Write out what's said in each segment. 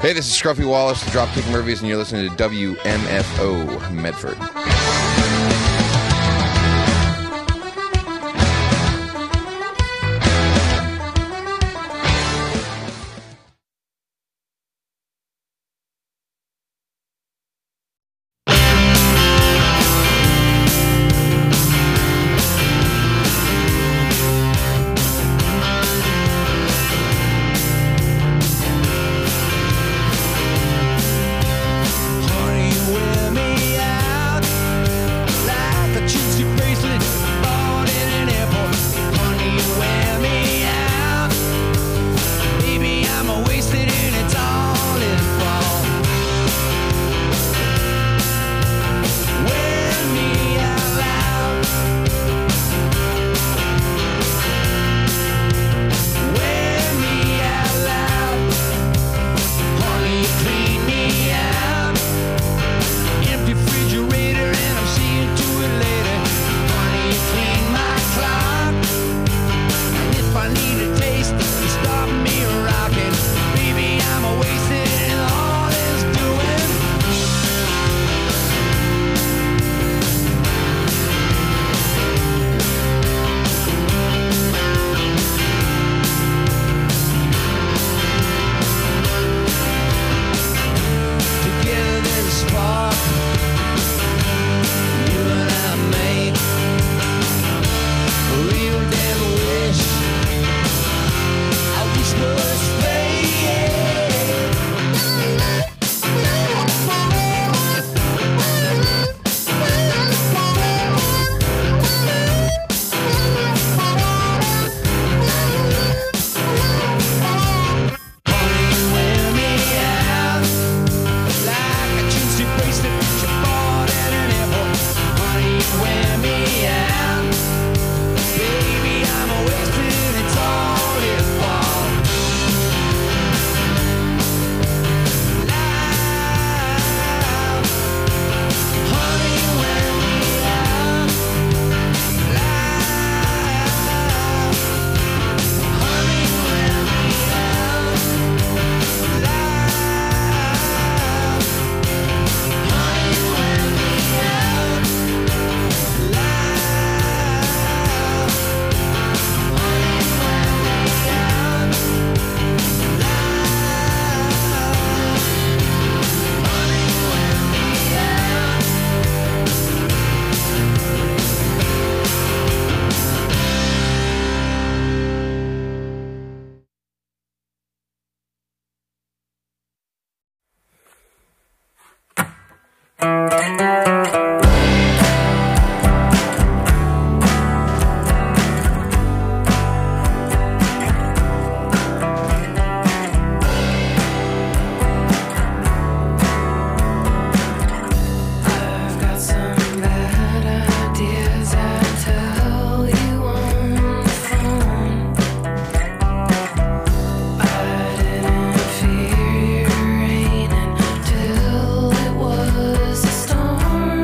Hey, this is Scruffy Wallace, the Dropkick Murphys, and you're listening to WMFO Medford. Storm.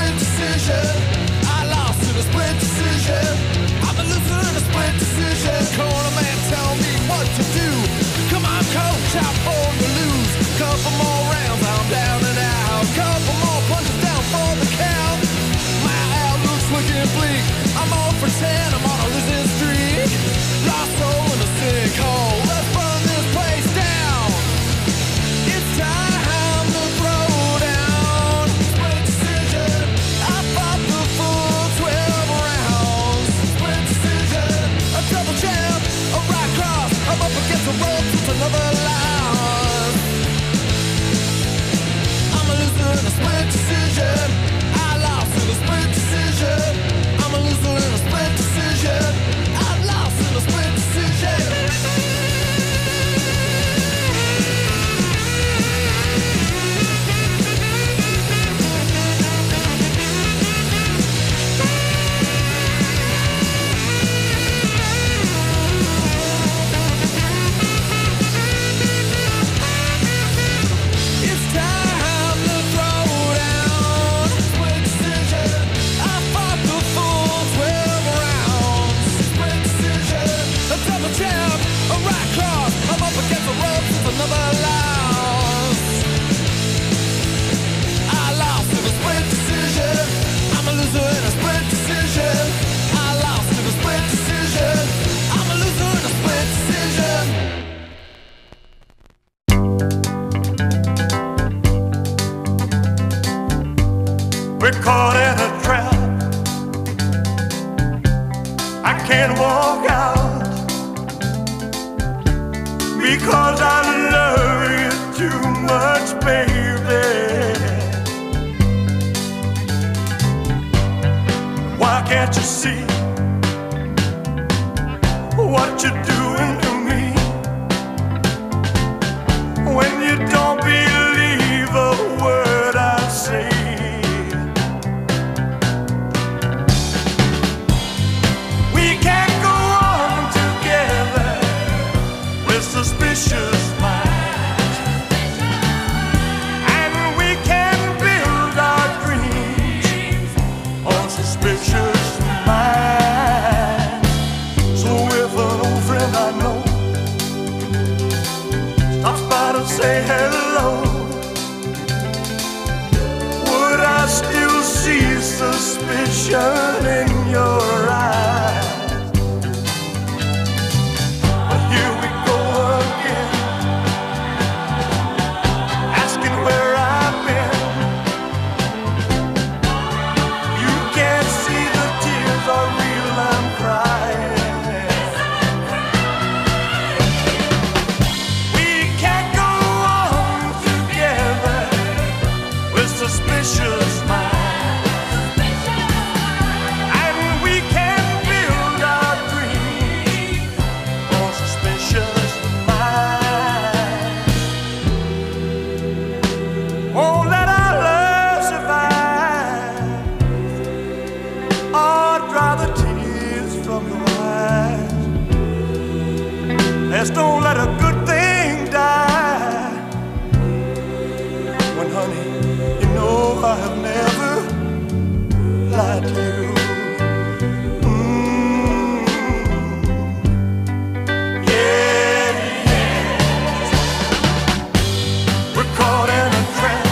split decision. I lost in a split decision. I'm a loser in a split decision. Corner man, tell me what to do. Come on, coach, I'm born to lose. Couple more rounds, I'm down and out. Couple more punches down for the count. My outlook's looking bleak. I'm 0 for 10, I'm on a losing streak. Lost soul in a sinkhole. Let's burn this place down. It's time to throw down. Split decision. I fought the full 12 rounds. Split decision. A double champ, a right cross. I'm up against the ropes, it's another loss. I'm a loser in a split decision. I lost in a split decision. I'm a loser in a split decision. I lost in a split decision. It's time to throw down. Split decision. I fought the full 12 rounds. Split decision. A double jab, a right cross. I'm up against the ropes, it's another loss. I lost in a split decision. I'm a loser in a split decision. I lost in a split decision. I'm a loser in a split decision. We're caught in a trap. I can't walk out because I love you too much, baby. Why can't you see what you're doing to me when you don't believe a word I say? We can't go on together with suspicious minds, and we can build our dreams on suspicious minds. So if an old friend I know stops by to say hello, would I still see suspicion in your eyes? But here we go again, asking where I've been. You can't see the tears are real, I'm crying. We can't go on together with suspicious minds, and we can build our dreams on suspicious minds. Won't let our love survive or dry the tears from your eyes. Let's don't let a good thing die. When, honey, you know I have never lied to you. Yeah, yeah. We're caught in a trap.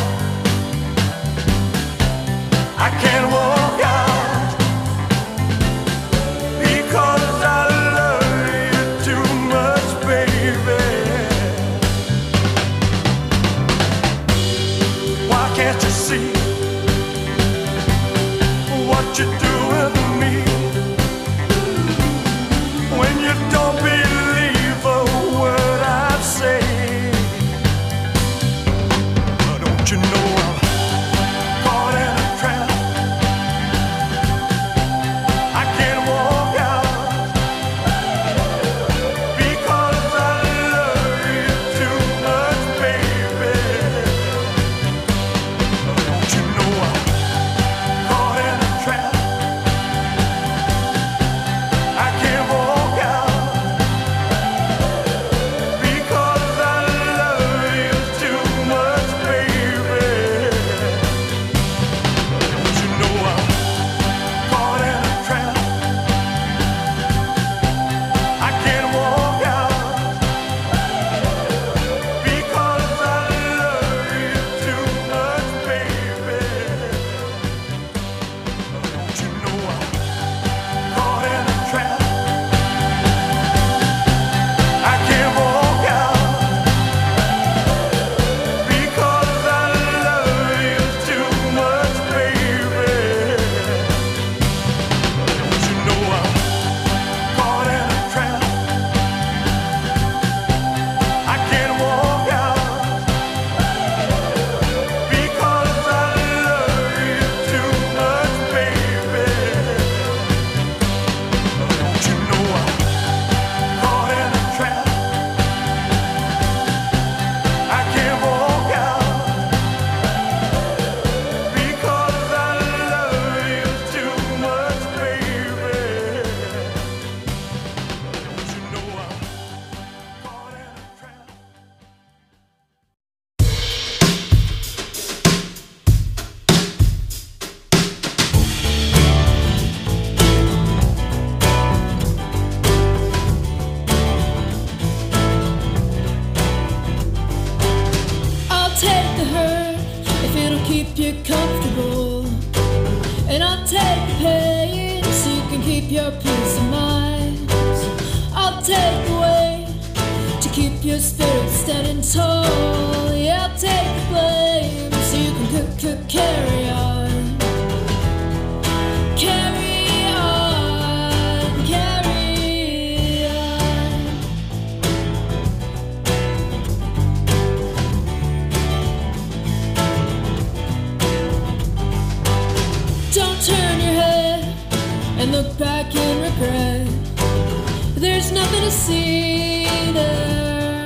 I can't walk out because I love you too much, baby. Why can't you see what you're doing to me when you don't believe a word I say? Don't you know I'm caught in a trap? I can't walk out because I love you too much, baby. Don't you know I'm caught in a trap? keep your peace of mind. I'll take the weight to keep your spirit standing tall. Yeah, I'll take the blame so you can carry on. Carry on, carry on. Don't turn your head and look back in regret. There's nothing to see there.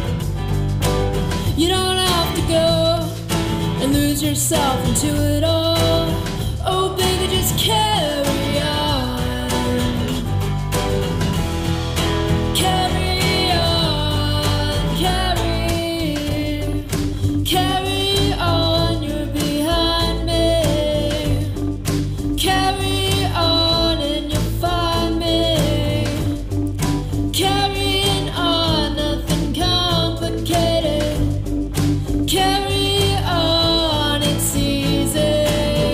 You don't have to go and lose yourself into it all. Oh baby, just carry on. Carry on, carry on, you're behind me. Carry on and you'll find me. Carrying on, nothing complicated. Carry on, it's easy.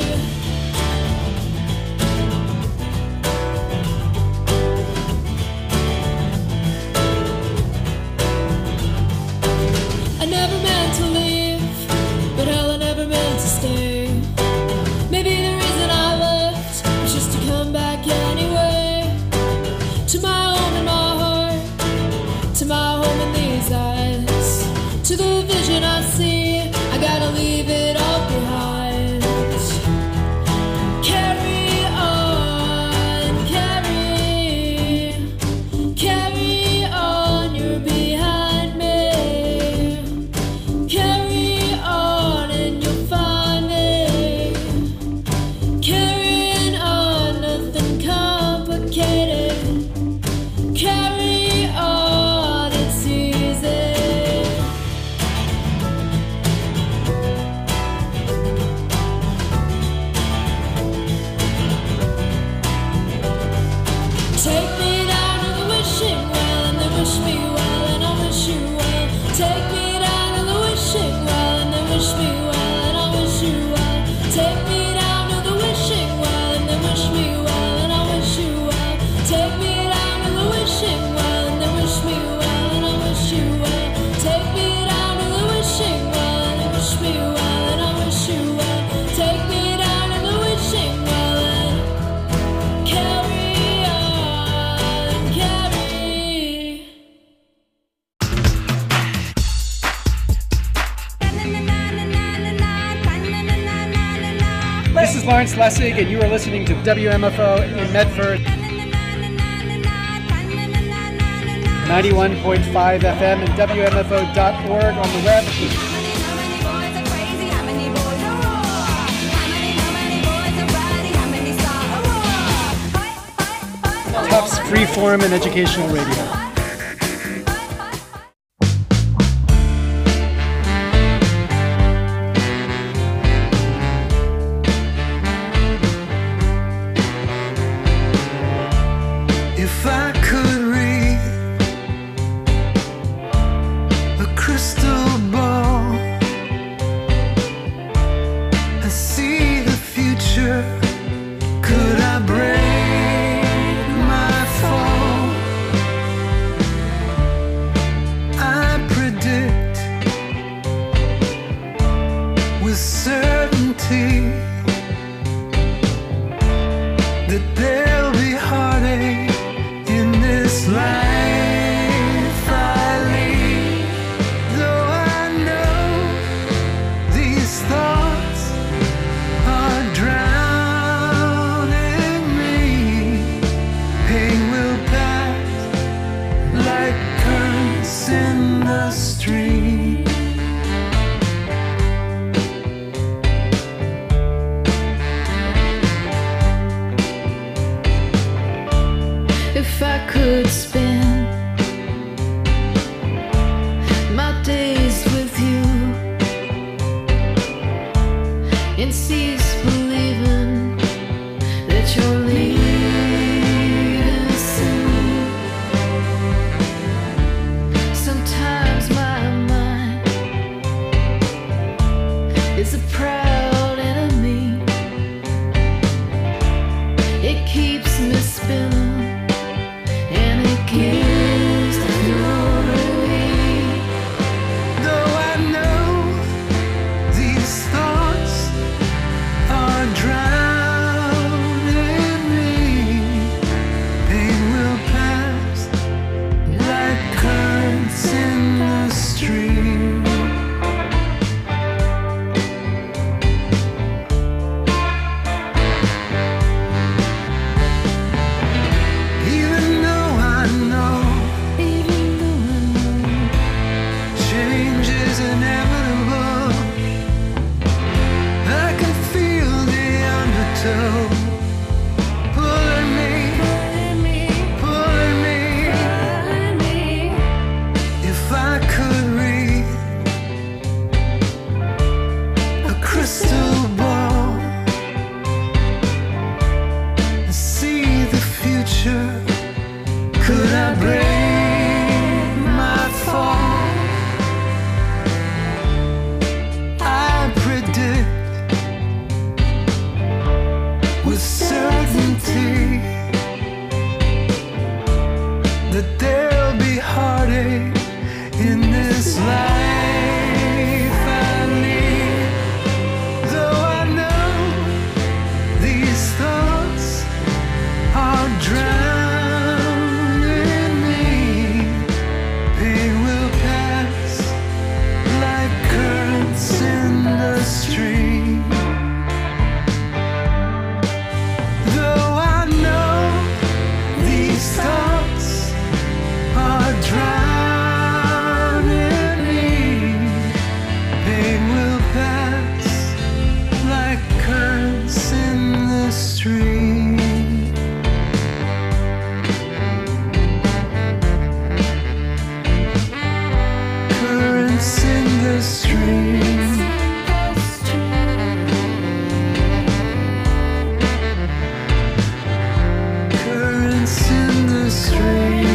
I never meant to leave, but hell, I never meant to stay. Maybe the reason I left was just to come back anyway. To my home in my heart, to my home in these eyes, to the vision I see, I gotta leave it all behind. Carry on, carry on, you're behind me. Carry on and you'll find me. Carrying on, nothing complicated. Carry on, it's easy. Take me down to the wishing well and then wish me well and I'll wish you well. Take me down to the wishing well and then wish me well and I'll wish you well. Take me down to the wishing well and then wish me well and I'll wish you well. Take me down to the wishing well and then wish me well and I'll wish you well. Take me down to the wishing well and then wish me well and I'll wish you well. Take me down to the wishing well and carry on, carry. This is Lawrence Lessig, and you are listening to WMFO in Medford, 91.5 FM and WMFO.org on the web. Tufts Freeform and Educational Radio. If I could read a crystal ball and see the future, could I break my fall? I predict with certainty that there'll be heartache in this life I lead. Though I know these thoughts are drowning me, pain will pass like currents in the stream. If I could spend my days with you and cease believing that you're leaving soon. Sometimes my mind is a proud enemy. It keeps me pulling me, pulling me. If I could read a crystal ball and see the future, could I break my fall? I predict with certainty that there'll be heartache in this life I lead. Though I know these thoughts are drowning me, pain will pass like currents in the stream. Though I know these thoughts are drowning me, pain will pass like currents in the stream. Currents in the stream. Currents in the stream.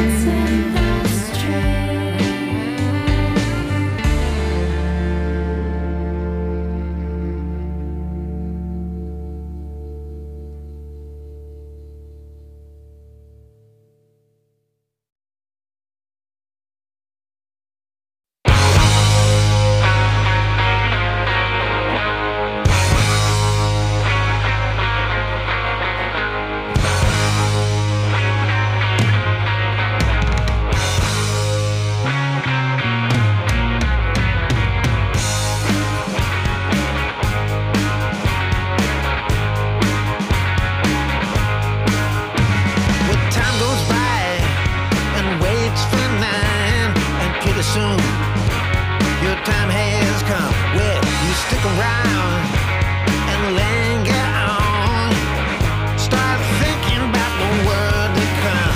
Well, time goes by and waits for 9, and pretty soon your time has come. Well, you stick around and linger on. Start thinking about the world to come.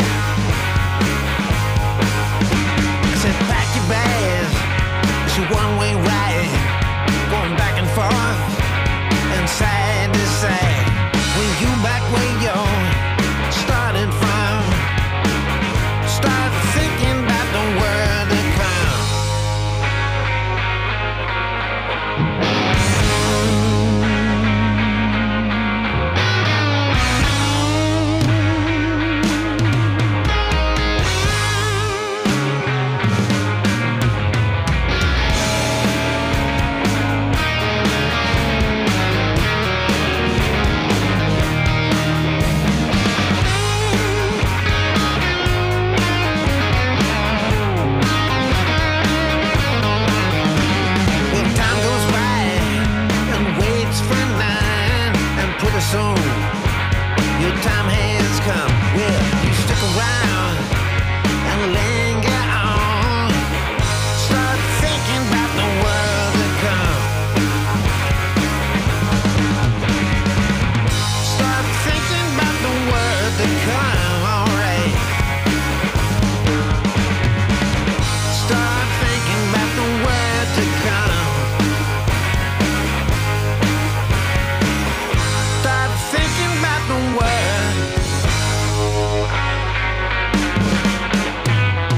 I said, pack your bags. It's a one-way ride, going back and forth and side to side. When you back where you're starting from, start thinking about the world to come. Well, time goes by and waits for 9, and pretty soon your time has come. Well, you stick around and linger on. Start thinking about the world to come. Start thinking about the world to come. All right. Start thinking about the world to come. Start thinking about the world.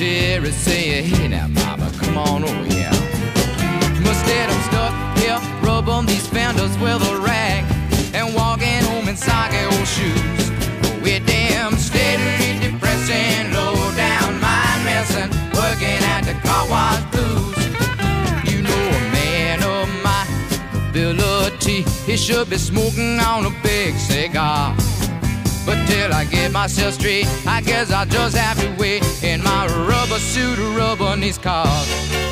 secretary say, hey now mama, come on over here. Instead I'm stuck here rubbing these fenders with a rag and walking home in soggy old shoes. We're damn steadily depressing, low down mind messing, working at the car wash blues. You know a man of my ability, he should be smoking on a big cigar. But till I get myself straight, I guess I'll just have to wait in my rubber suit of rubbing these cars.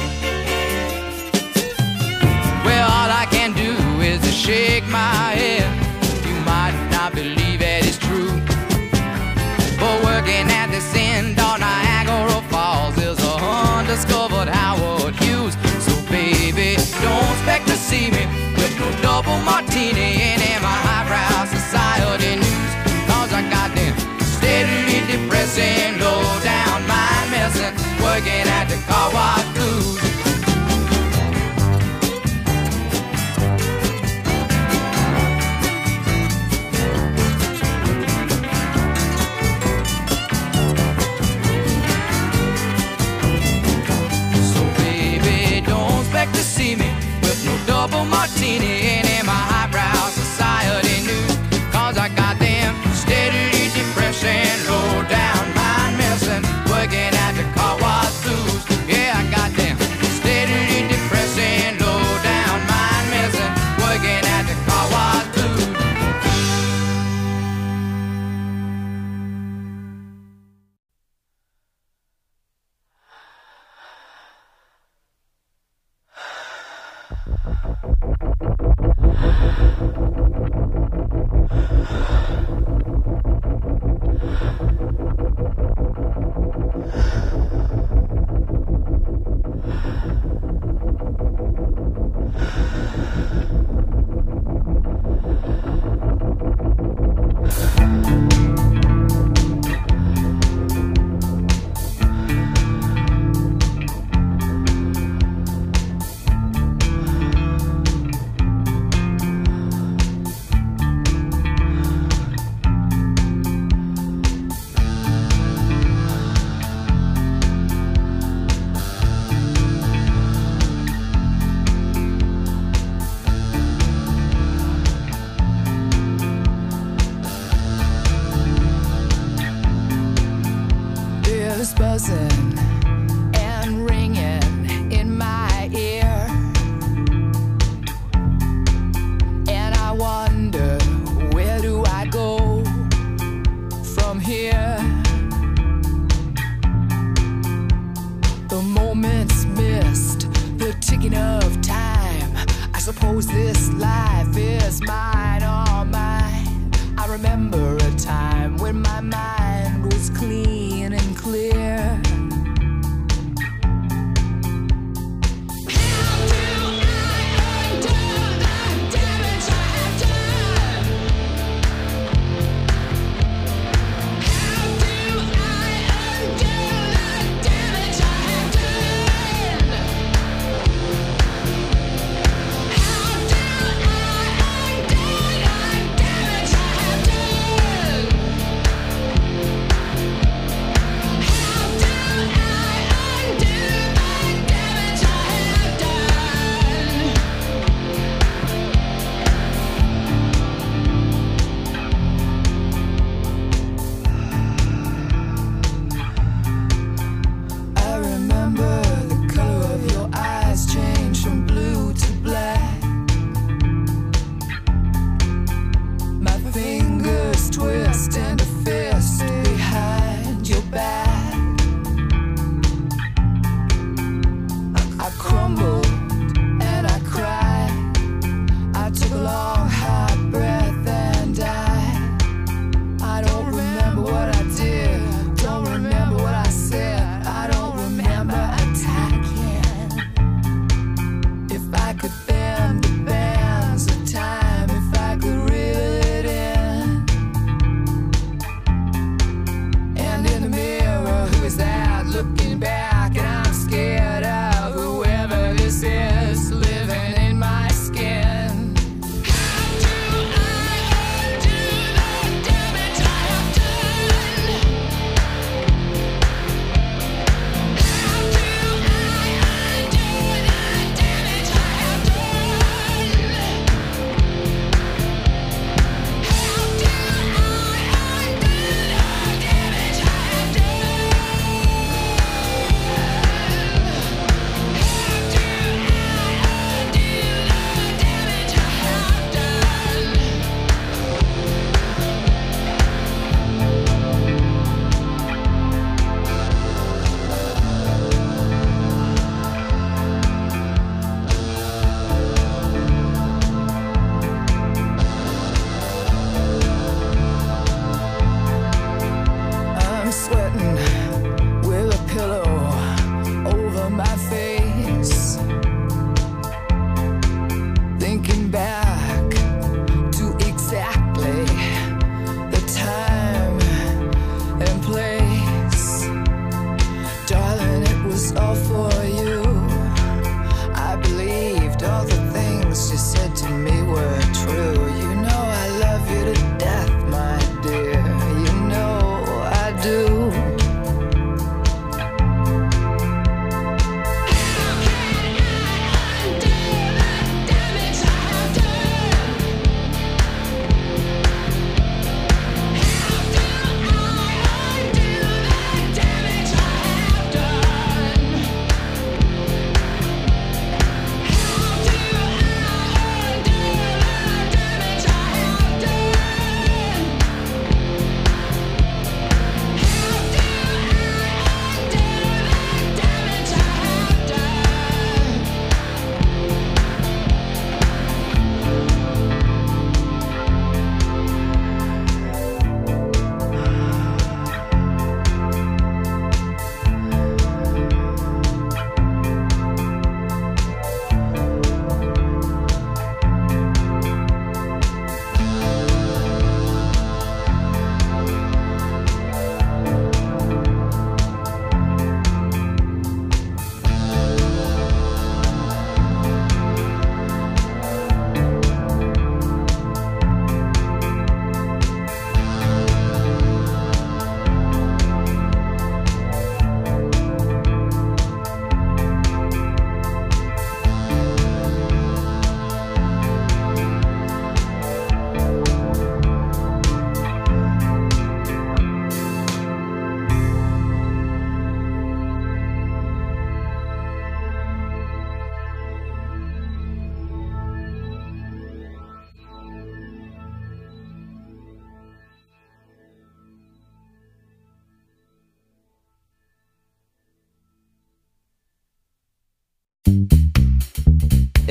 Well, all I can do is to shake my head. You might not believe it is true, but working at this end on Niagara Falls is a undiscovered Howard Hughes. So baby, don't expect to see me with no double martini and in my highbrow society news. Cause I got them steadily depressing, low down mind messing, working at the car wash blues. To see me with no double martini and in my highbrow society news. Cause I got them steadily depressing, low down mind messing, working at the car wash blues. Yeah, I got them steadily depressing, low down mind messing, working at the car wash blues. Buzzing and ringing in my ear, and I wonder, where do I go from here? The moments missed, the ticking of time. I suppose this life is mine, all mine. I remember a time when my mind was clean and clear.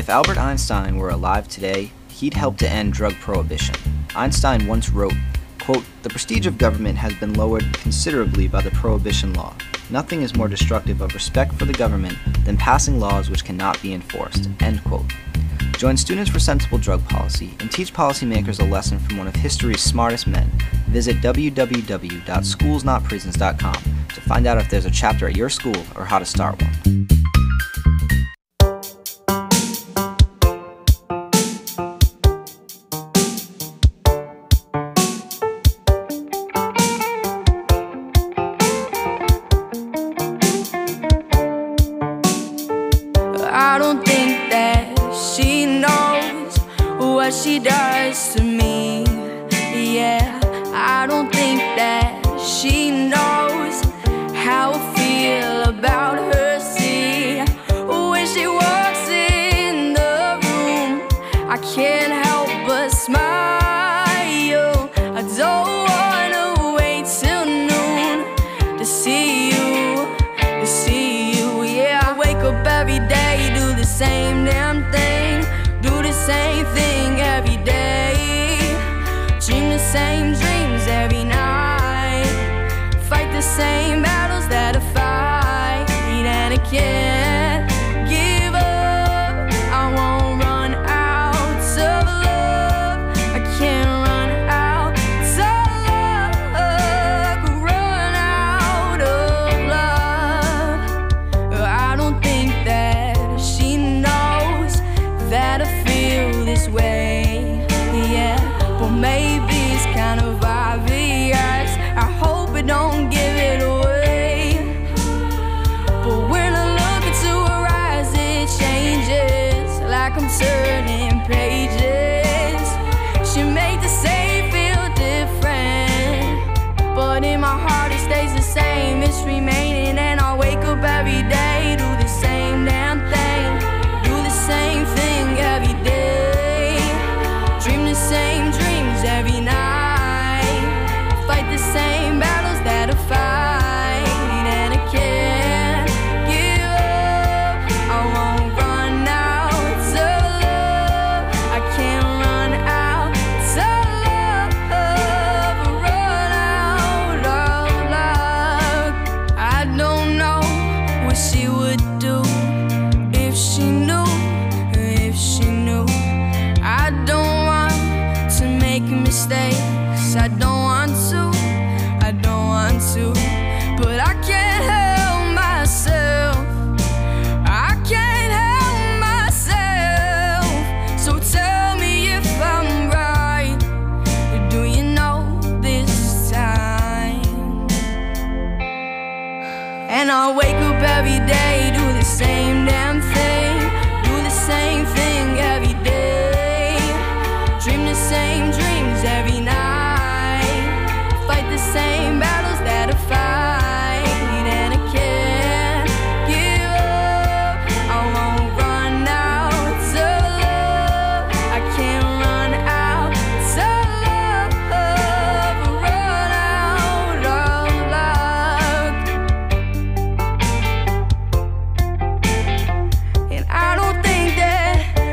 If Albert Einstein were alive today, he'd help to end drug prohibition. Einstein once wrote, quote, "The prestige of government has been lowered considerably by the prohibition law. Nothing is more destructive of respect for the government than passing laws which cannot be enforced," end quote. Join Students for Sensible Drug Policy and teach policymakers a lesson from one of history's smartest men. Visit www.schoolsnotprisons.com to find out if there's a chapter at your school or how to start one. I don't think that she knows what she does to me. Yeah, I don't think that she knows how I feel about her. See, when she walks in the room, I can't help but smile. I don't wanna wait till noon to see you, yeah. I wake up every day, do the same damn thing, do the same thing every day, dream the same dreams every night, fight the same battles that I fight, and I can't give up. I won't run out of love. I can't run out of love. Run out of love. I don't think that she knows that I feel this way. Yeah, but maybe it's kind of obvious. I hope I don't give it away. But when I look into her eyes, it changes, like I'm turning pages. She made the same feel different, but in my heart it stays the same. It's remaining, and I wake up every day, do the same damn thing, do the same thing every day, dream the same dreams every night, fight the same battles that I fight, and I can't give up. I won't run out of love. I can't run out of love. Run out of love. I don't know what she would do if she knew, if she knew. I don't want to make mistakes. I don't want to, I don't want to, but I can't help myself. I can't help myself. So tell me if I'm right. Do you know this time? And I'll wake up every day, do the same damn thing, do the same thing every day, dream the same dreams every night, fight the same battles that I fight, and I can't give up. I won't run out of love. I can't run out of love. Run out of love. And I don't think that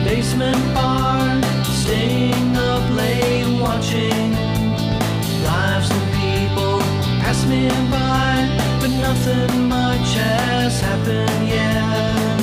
basement bar, staying up late watching lives and people pass me by, but nothing much has happened yet.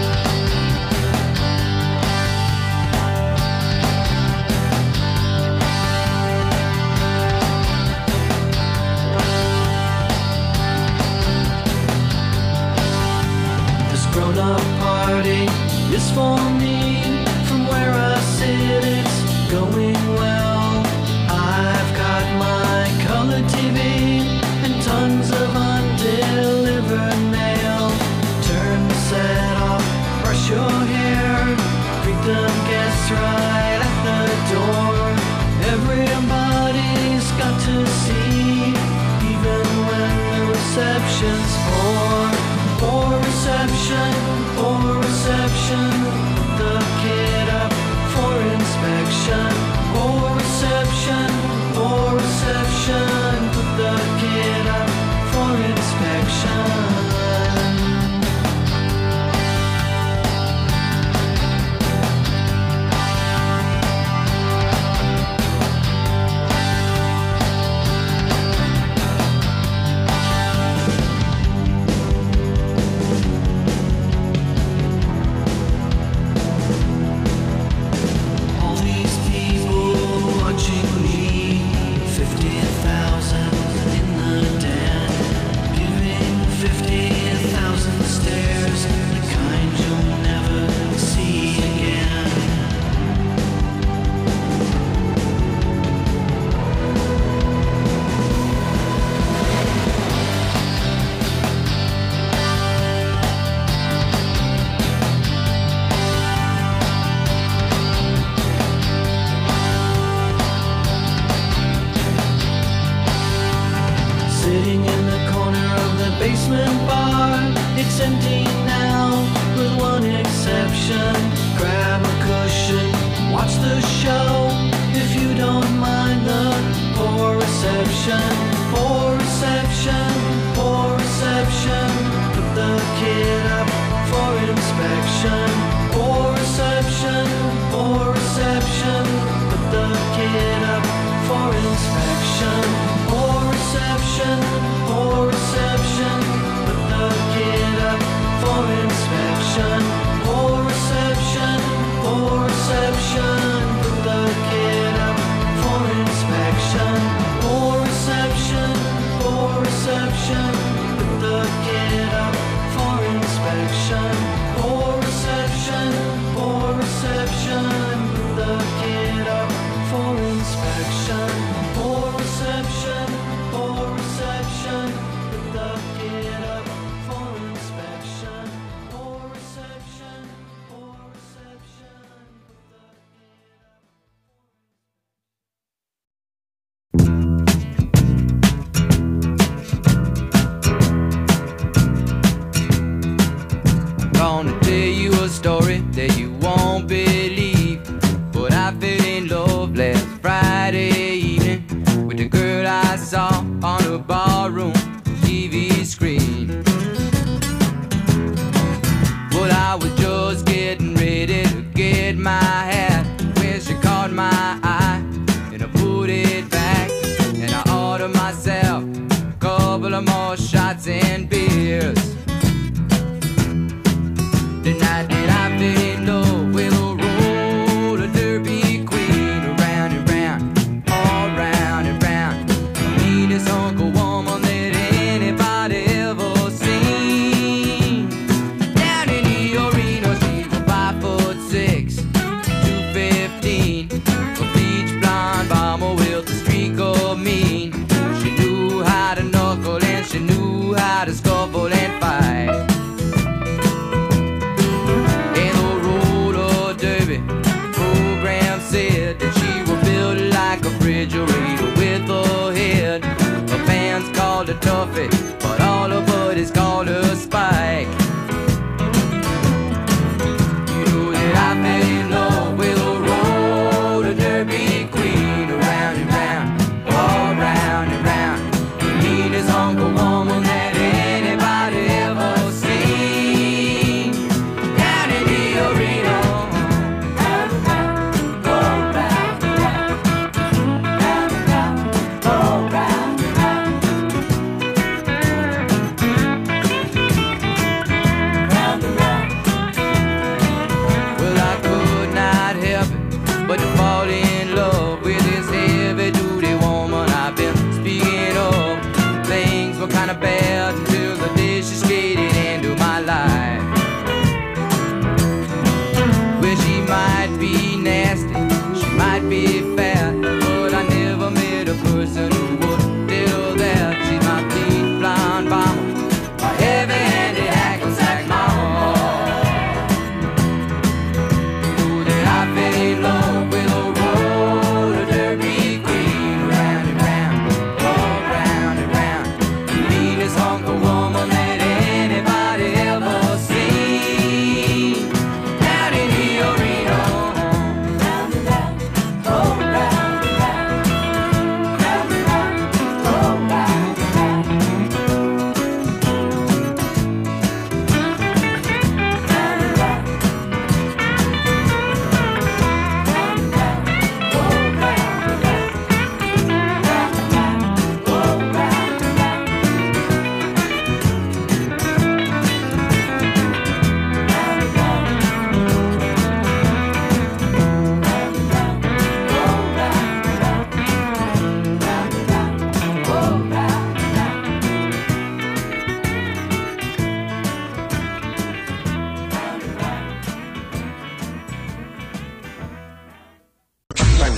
This grown-up party is for me. From where I sit, it's going well. I've got my color TV and tons of undelivered mail. Turn the set off, brush your hair, greet them guests right at the door. Everybody's got to see, even when the reception's poor. Poor reception, poor reception. Put the kid up for inspection. Poor reception, poor reception. Put the kid up for inspection. All these people watching me, 50,000 in the den, giving 50,000 stares, the kind you'll never see again. Sitting in the corner of the basement bar, it's empty now, with one exception. Grab a cushion, watch the show, if you don't mind the poor reception. Poor reception, poor reception. Put the kid up for inspection. Poor reception, poor reception. Put the kid up for inspection. Poor reception, poor reception. Put the kid up for inspection. Poor reception, poor reception. Put the kid up for inspection. Poor reception, poor reception. Put the kid up for inspection. Poor reception, poor reception. Put the kid up for inspection. Poor reception, poor reception. Put the kid up for inspection. Poor reception, poor reception. Put the Gonna tell you a story that you won't believe, but I fell in love last Friday evening with the girl I saw on a ballroom TV screen. Well, I was just getting ready to get my hat when she caught my eye, and I put it back, and I ordered myself a couple of more shots and beers. The night that I fell in love with a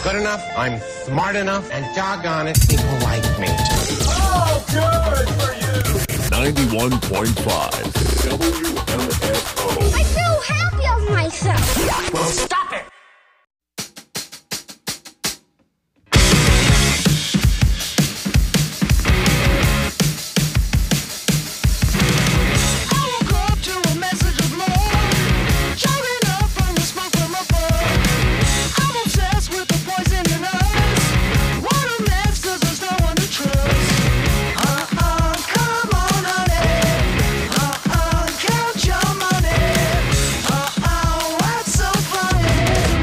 good enough, I'm smart enough, and doggone it, people like me. Oh, good for you! 91.5 WMFO. I feel happy of myself. Well, stop it! Count your money. What's so funny?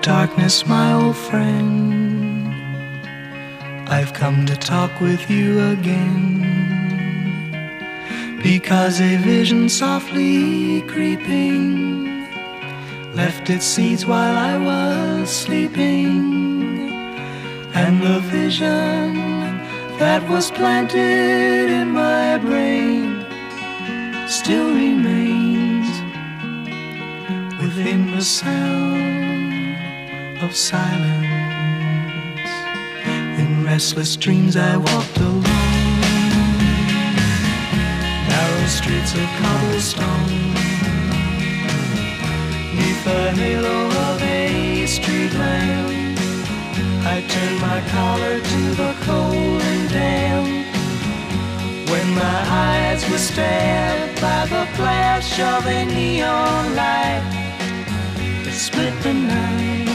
darkness, my old friend, I've come to talk with you again, because a vision softly creeping left its seeds while I was sleeping, and the vision that was planted in my brain still remains within the sound of silence. In restless dreams I walked alone, narrow streets of cobblestone, neath the halo of a street lamp. I turned my collar to the cold and damp, when my eyes were stabbed by the flash of a neon light that split the night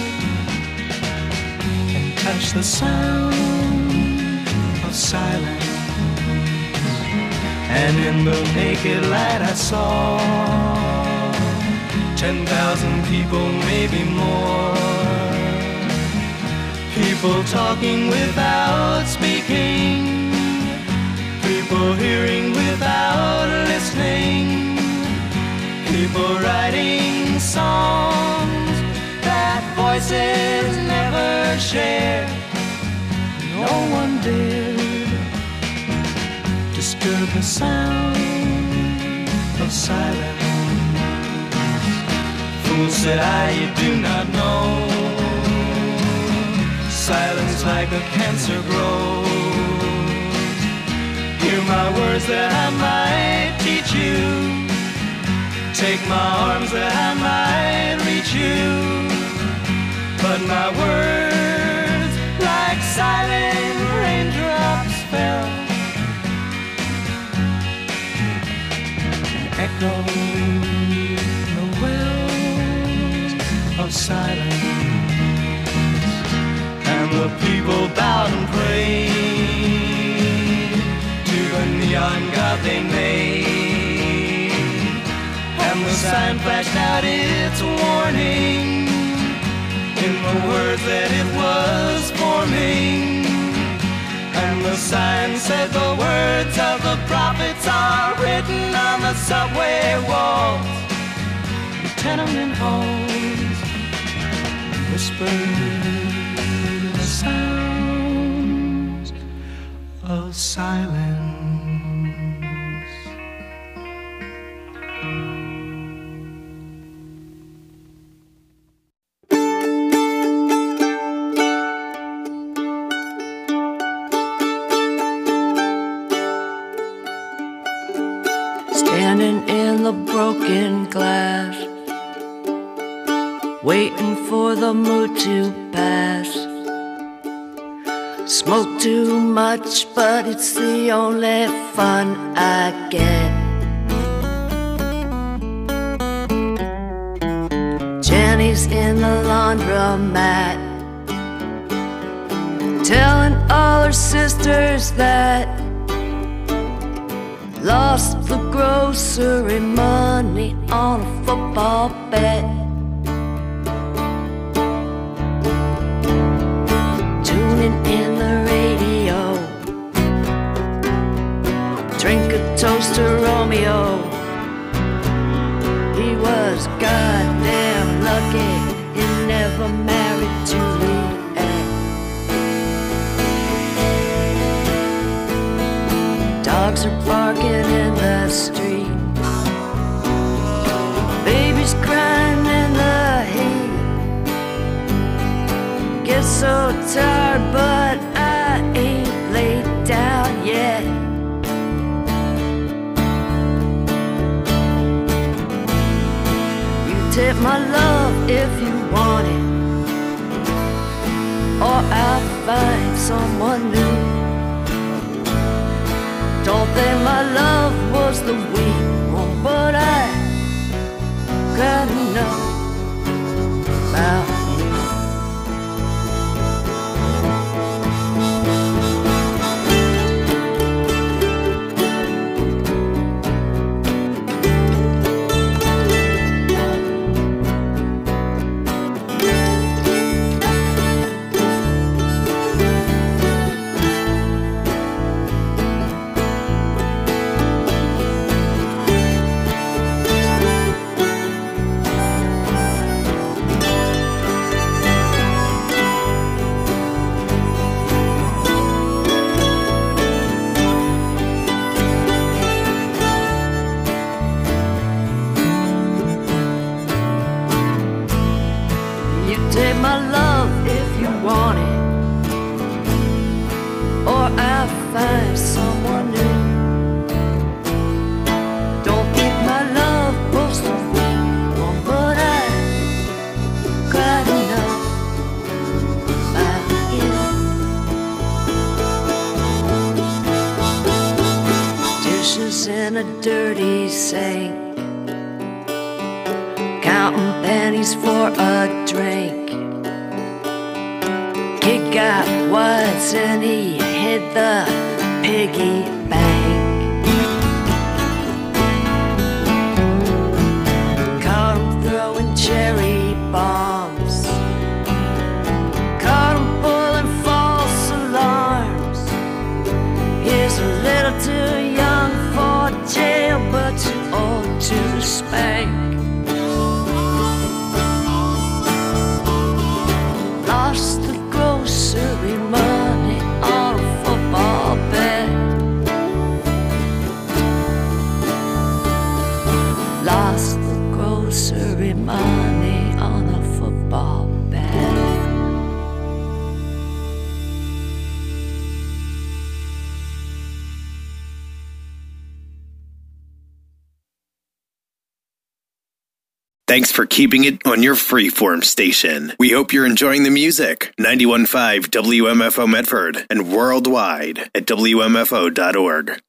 and touched the sound of silence. And in the naked light I saw 10,000 people, maybe more, people talking without speaking, people hearing without listening, people writing songs that voices never shared. No one dared disturb the sound of silence. Fool, said I, you do not know, silence like a cancer grows. Hear my words that I might teach you, take my arms that I might reach you, but my words like silent raindrops fell and echoed the wells of silence. And the people bowed and prayed to the neon god they made, and the sign flashed out its warning in the words that it was forming. And the sign said the words of the prophets are written on the subway walls, the tenement halls, whispered the sounds of silence. Standing in the broken glass, waiting for the mood to pass. Smoke too much, but it's the only fun I get. Jenny's in the laundromat, telling all her sisters that lost the grocery money on a football bet. Tuning in the radio, drink a toast to Romeo. He was goddamn lucky he never married Juliet. Dogs are barking in the street, babies crying in the heat. Get so tired, but I ain't laid down yet. You take my love if you want it, or I'll find someone new. Don't think my love was the weak one, but I gotta know about in a dirty sink, counting pennies for a drink. Kid got wise and he hit the piggy bank. Caught him throwing cherry bombs, caught him pulling false alarms. He's a little too young for jail, but too old to spank. Lost the grocery money on a football bet. Lost the grocery money on a football bet. Thanks for keeping it on your freeform station. We hope you're enjoying the music. 91.5 WMFO Medford and worldwide at WMFO.org.